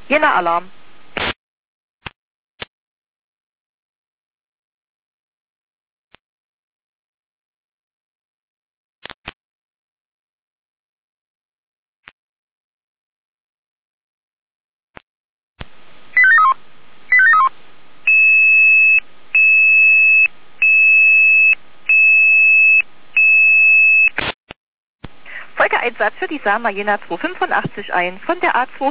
Jena-Alarm. Folgeeinsatz für die Sama Jena 285 ein von der A2